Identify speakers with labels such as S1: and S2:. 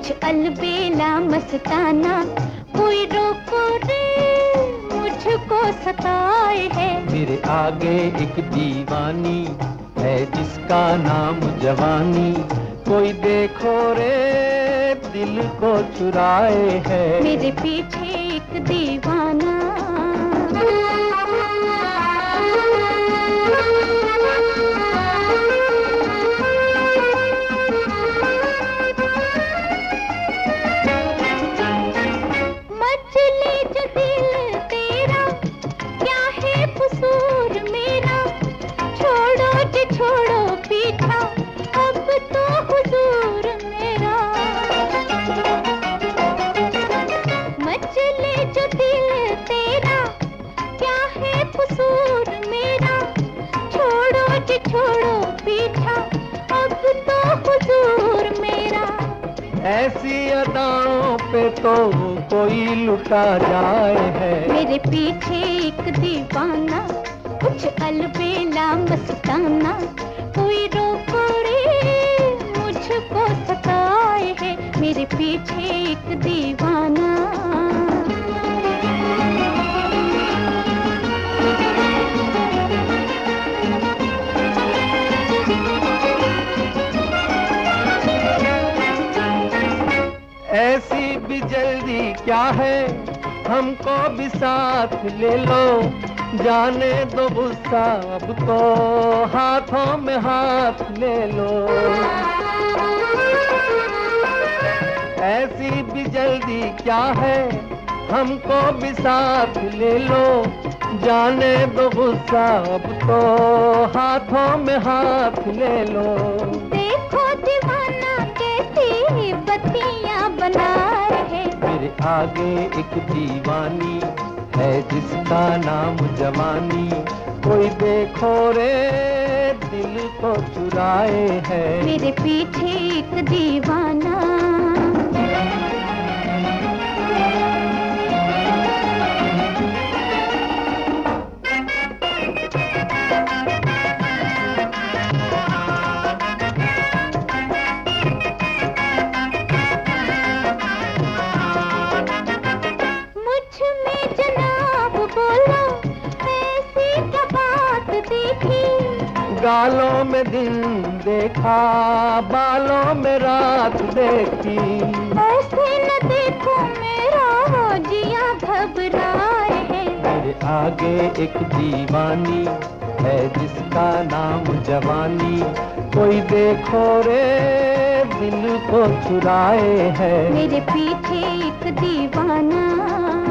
S1: कुछ अलबेला मस्ताना, कोई रोको रे मुझको सताए है।
S2: मेरे आगे एक दीवानी है जिसका नाम जवानी, कोई देखो रे दिल को चुराए है।
S1: मेरे पीछे एक दीवाना, मचले जो दिल तेरा, क्या है कसूर मेरा, छोड़ो जे छोड़ो पीछा, अब तो हुजूर मेरा। मचले जो दिल तेरा, क्या है कसूर मेरा, छोड़ो जे छोड़ो पीछा, अब तो हुजूर मेरा।
S2: ऐसी अदाओं पे तो कोई लुटा जाए है।
S1: मेरे पीछे एक दीवाना, कुछ अलबेला मस्ताना, कोई रोको रे मुझको सताए है। मेरे पीछे एक दीवाना।
S2: ऐसी भी जल्दी क्या है, हमको भी साथ ले लो, जाने दो गुस्सा अब तो हाथों में हाथ ले लो। ऐसी भी जल्दी क्या है, हमको भी साथ ले लो, जाने दो गुस्सा अब तो हाथों में हाथ ले लो।
S1: देखो दीवाना कैसी बत्तियां बनाए है।
S2: मेरे आगे एक दीवानी है जिसका नाम जवानी, कोई देखो रे दिल को चुराए है।
S1: मेरे पीछे एक दीवाना।
S2: गालों में दिन देखा, बालों में रात देखी,
S1: ऐसे न देखो मेरा जिया घबराए है।
S2: मेरे आगे एक दीवानी है जिसका नाम जवानी, कोई देखो रे दिल को चुराए है।
S1: मेरे पीछे एक दीवाना।